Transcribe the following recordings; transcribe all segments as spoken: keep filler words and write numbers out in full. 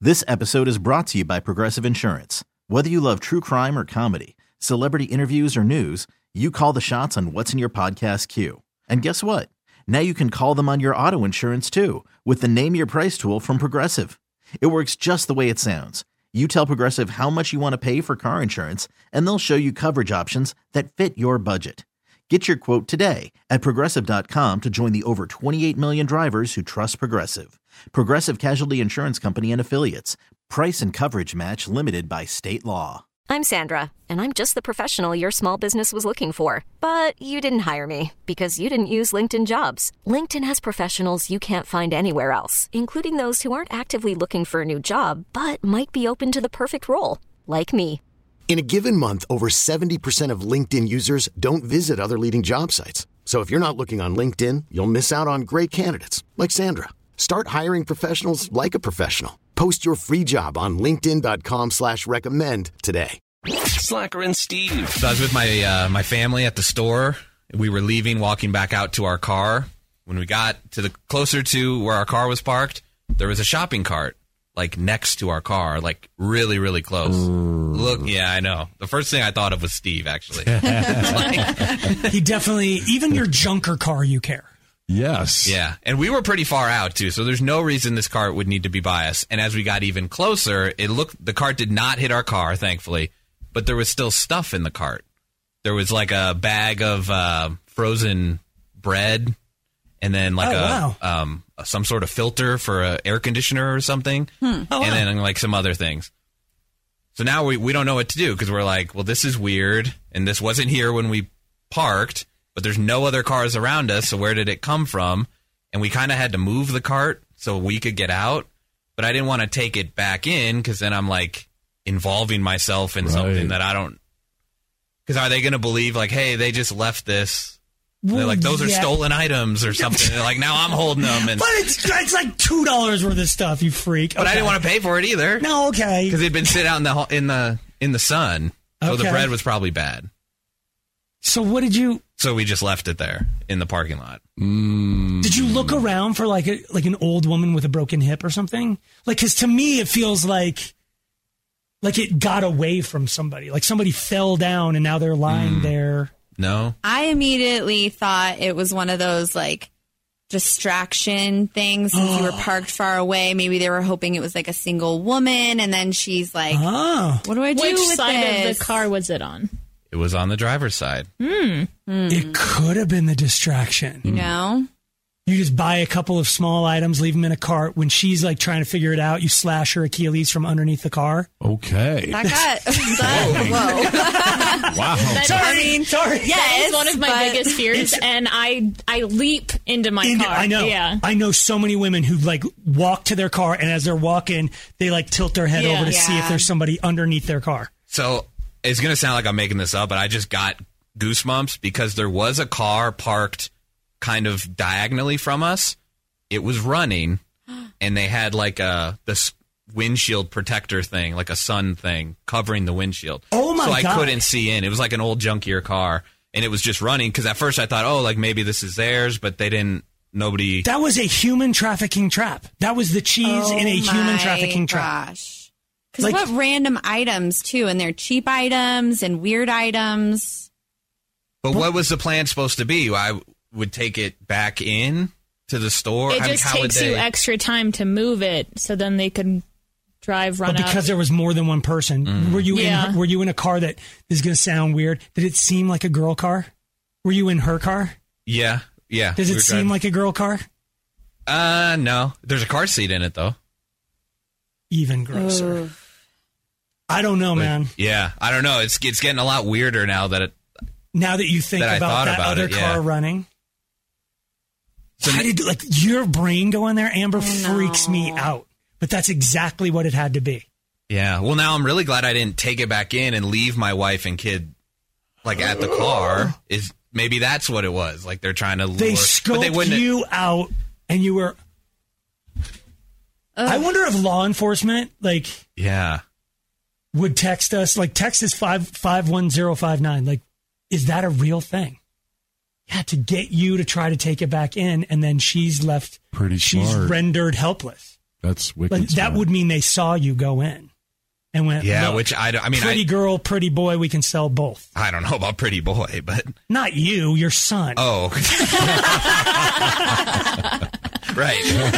This episode is brought to you by Progressive Insurance. Whether you love true crime or comedy, celebrity interviews or news, you call the shots on what's in your podcast queue. And guess what? Now you can call them on your auto insurance too with the Name Your Price tool from Progressive. It works just the way it sounds. You tell Progressive how much you want to pay for car insurance, and they'll show you coverage options that fit your budget. Get your quote today at Progressive dot com to join the over twenty-eight million drivers who trust Progressive. Progressive Casualty Insurance Company and Affiliates. Price and coverage match limited by state law. I'm Sandra, and I'm just the professional your small business was looking for. But you didn't hire me because you didn't use LinkedIn Jobs. LinkedIn has professionals you can't find anywhere else, including those who aren't actively looking for a new job, but might be open to the perfect role, like me. In a given month, over seventy percent of LinkedIn users don't visit other leading job sites. So if you're not looking on LinkedIn, you'll miss out on great candidates like Sandra. Start hiring professionals like a professional. Post your free job on linkedin dot com slash recommend today. Slacker and Steve. So I was with my uh, my family at the store. We were leaving, walking back out to our car. When we got to the closer to where our car was parked, there was a shopping cart. Like next to our car, like really, really close. Ooh. Look, yeah, I know. The first thing I thought of was Steve, actually. Like, he definitely, even your junker car, you care. Yes. Yeah, and we were pretty far out, too, so there's no reason this cart would need to be by us. And as we got even closer, it looked the cart did not hit our car, thankfully, but there was still stuff in the cart. There was like a bag of uh, frozen bread, and then like oh, a wow. um, some sort of filter for an air conditioner or something, hmm. oh, and wow. then like some other things. So now we, we don't know what to do because we're like, well, this is weird, and this wasn't here when we parked, but there's no other cars around us, so where did it come from? And we kind of had to move the cart so we could get out, but I didn't want to take it back in because then I'm like involving myself in right. something that I don't, because are they going to believe like, hey, they just left this? Well, they're like, those are yeah. stolen items or something. They're like, now I'm holding them. And, but it's, it's like two dollars worth of stuff, you freak. But okay. I didn't want to pay for it either. No, okay. Because it'd been sitting out in the in the in the sun, so okay. the bread was probably bad. So what did you? So we just left it there in the parking lot. Mm. Did you look around for like a like an old woman with a broken hip or something? Like, because to me it feels like like it got away from somebody. Like somebody fell down and now they're lying mm. there. No. I immediately thought it was one of those, like, distraction things since you were parked far away. Maybe they were hoping it was, like, a single woman, and then she's like, oh. what do I do Which with side this? of the car was it on? It was on the driver's side. Hmm. It could have been the distraction. You know? You just buy a couple of small items, leave them in a cart. When she's like trying to figure it out, you slash her Achilles from underneath the car. Okay. That got that, whoa. Wow. That, sorry, I mean, sorry. Yes, that is one of my but biggest fears, and I I leap into my into, car. I know. Yeah. I know so many women who like walk to their car, and as they're walking, they like tilt their head yeah. over to yeah. see if there's somebody underneath their car. So it's going to sound like I'm making this up, but I just got goosebumps because there was a car parked kind of diagonally from us. It was running, and they had like a this windshield protector thing, like a sun thing, covering the windshield. Oh my god! So I God. couldn't see in. It was like an old junkier car, and it was just running. Because at first I thought, oh, like maybe this is theirs, but they didn't. Nobody. That was a human trafficking trap. That was the cheese oh in a human my trafficking trap. Gosh. Because Like- what random items, too, and they're cheap items and weird items. But what was the plan supposed to be? I would take it back in to the store. It I mean, just how would takes they... you extra time to move it, so then they could drive, run But out. because there was more than one person, Mm. were you Yeah. in? Were you in a car that this is going to sound weird? Did it seem like a girl car? Were you in her car? Yeah, yeah. Does we it were seem driving- like a girl car? Uh, no. There's a car seat in it though. Even grosser. Ugh. I don't know, Like, man. Yeah, I don't know. It's it's getting a lot weirder now that it. Now that you think That I about thought that about other it, yeah. car running. So How did like your brain go in there? Amber I freaks me know. out. But that's exactly what it had to be. Yeah. Well, now I'm really glad I didn't take it back in and leave my wife and kid like at the car. Is maybe that's what it was. Like they're trying to lure. They but scoped they wouldn't. you out, and you were. I wonder if law enforcement like Yeah. would text us. Like text is five five one zero five nine. Like, is that a real thing? Yeah, to get you to try to take it back in, and then she's left. Pretty She's smart. rendered helpless. That's wicked. But that smart. would mean they saw you go in and went, Yeah, "Look, which I, don't- I mean, pretty I, girl, pretty boy, we can sell both." I don't know about pretty boy, but Not you, your son. oh, right.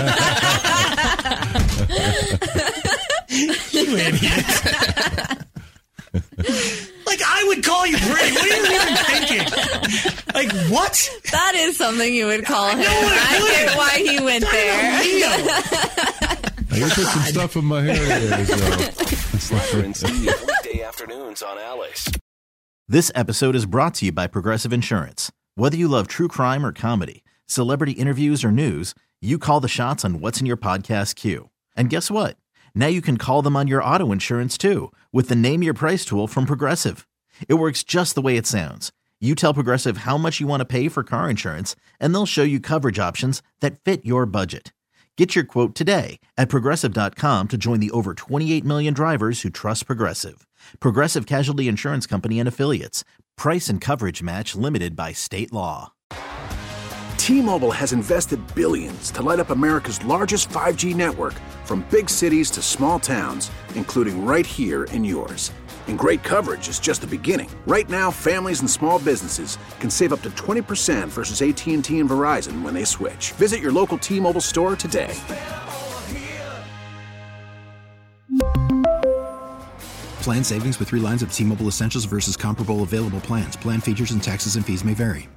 You idiot. Like, I would call you pretty. What are you even thinking? Like, what? That is something you would call him. it I wouldn't. get why he went there. I gotta put some stuff in my hair there. So. Slacker and Steve, weekday afternoons on Alice. This episode is brought to you by Progressive Insurance. Whether you love true crime or comedy, celebrity interviews or news, you call the shots on what's in your podcast queue. And guess what? Now you can call them on your auto insurance too with the Name Your Price tool from Progressive. It works just the way it sounds. You tell Progressive how much you want to pay for car insurance, and they'll show you coverage options that fit your budget. Get your quote today at Progressive dot com to join the over twenty-eight million drivers who trust Progressive. Progressive Casualty Insurance Company and Affiliates. Price and coverage match limited by state law. T-Mobile has invested billions to light up America's largest five G network, from big cities to small towns, including right here in yours. And great coverage is just the beginning. Right now, families and small businesses can save up to twenty percent versus A T and T and Verizon when they switch. Visit your local T-Mobile store today. Plan savings with three lines of T-Mobile Essentials versus comparable available plans. Plan features and taxes and fees may vary.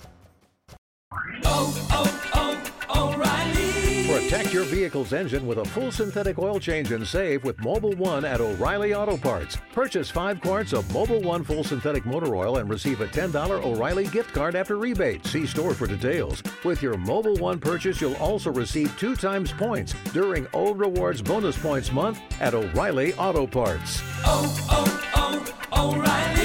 Protect your vehicle's engine with a full synthetic oil change and save with Mobil one at O'Reilly Auto Parts. Purchase five quarts of Mobil one full synthetic motor oil and receive a ten dollars O'Reilly gift card after rebate. See store for details. With your Mobil one purchase, you'll also receive two times points during O Rewards Bonus Points Month at O'Reilly Auto Parts. Oh, oh, oh, O'Reilly.